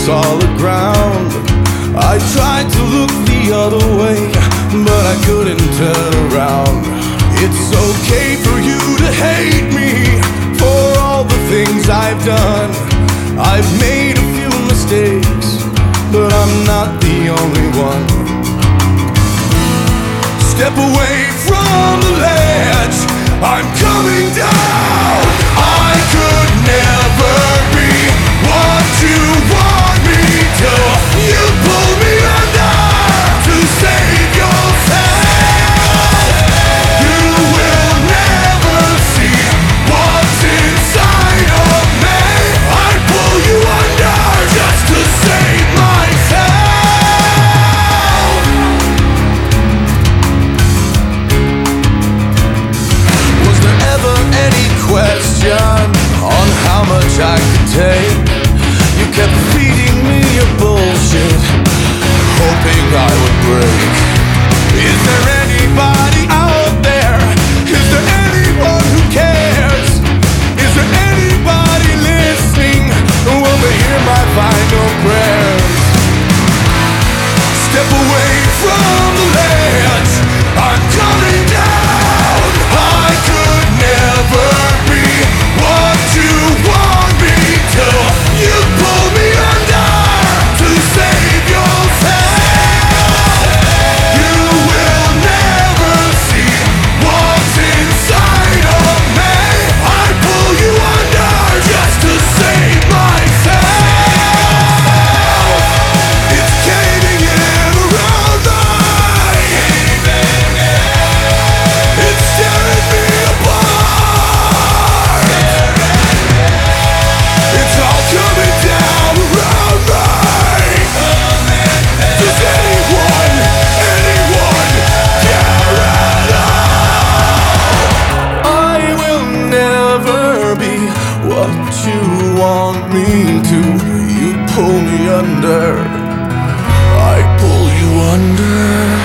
solid ground. I tried to look the other way, but I couldn't turn around. It's okay for you to hate me for all the things I've done. I've made a few mistakes, but I'm not the only one. Step away from the ledge, I'm coming down. I could never be what you want me to. You pull me under to save yourself. You will never see what's inside of me. I pull you under just to save myself. Was there ever any question on how much I could take? You kept feeding me your bullshit, hoping I would break. Is there anybody out there? Is there anyone who cares? Is there anybody listening? Will they hear my final prayers? Step away from the ledge, I'm coming down. I could never be what you want me to. You pull me under to save yourself. You will never see what's inside of me. I pull you under just to save myself. It's caving in around me. It's tearing me apart. It's all coming down around me. Does anyone care at all? I will never be what you want me to. You pull me under, I pull you under.